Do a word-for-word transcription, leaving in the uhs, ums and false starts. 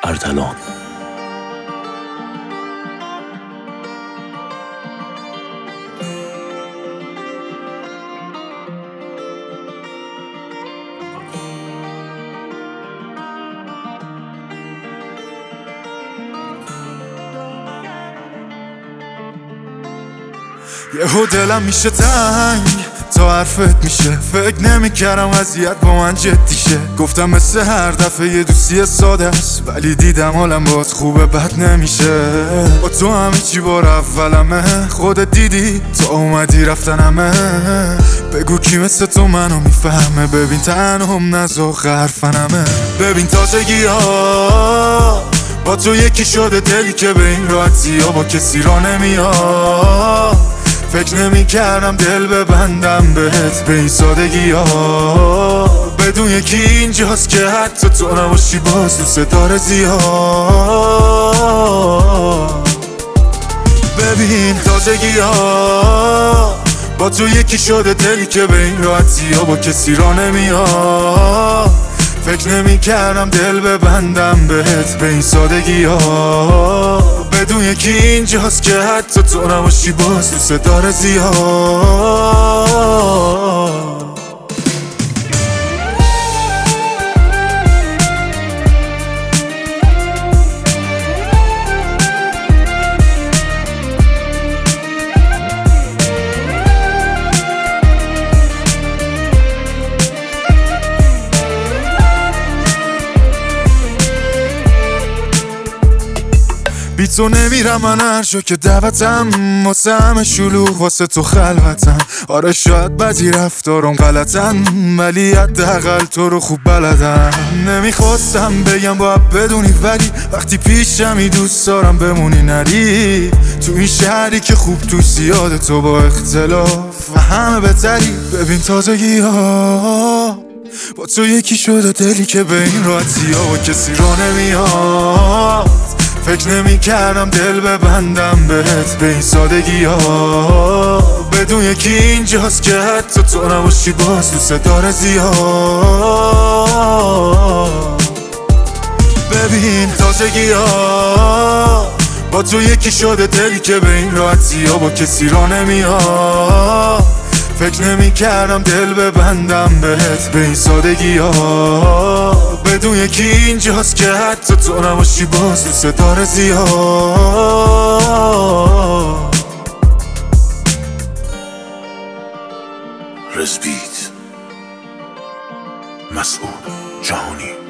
اردلان. یهو دلم میشه تنگ تا حرفت میشه، فکر نمیکردم وضعیت با من جدی شه. گفتم مثل هر دفعه یه دوستی ساده است، ولی دیدم حالم باز خوبه بد نمیشه. با تو همه چی بار اولمه، خودت دیدی تا اومدی رفتن همه. بگو کی مثل تو منو میفهمه، ببین تنهم نزاق حرفنمه. ببین تازگی ها با تو یکی شده دلی که به این راحتی ها با کسی را نمیاد. فکر نمی کردم دل ببندم بهت به این سادگی ها، بدون یکی اینجاست که حتی تو نباشی باز دوست داره زیاد. ببین تازگی ها با تو یکی شده دلی که به این راحتی ها با کسی را نمیاد. فکر نمی کردم دل ببندم بهت به این سادگی ها، بدون یکی اینجاست که حتی تو نباشی باز دوست داره زیاد. بی تو نمیرم من هر جا که دعوتم، واسه همه شلوغ واسه تو خلوتم. آره شاید بعضی رفتارم غلطن، ولی حداقل تو رو خوب بلدم. نمیخواستم بگم باید بدونی، ولی وقتی پیشمی دوست دارم بمونی نری. تو این شهری که خوب توش زیاده تو با اختلاف و همه بهتری. ببین تازگی ها با تو یکی شده دلی که به این راحتی ها و کسی را نمیاد. فکر نمی کردم دل ببندم بهت به این سادگی ها، بدون یکی اینجاست که حتی تو نباشی باز دوست داره زیاد. ببین تازگی ها با تو یکی شده دلی که به این راحتی ها با کسی را نمیاد. فکر نمی کردم دل ببندم بهت به این سادگی ها، بدون یکی اینجاست که حتی تو نباشی باز دوست داره زیاد. رزبیت مسعود جهانی.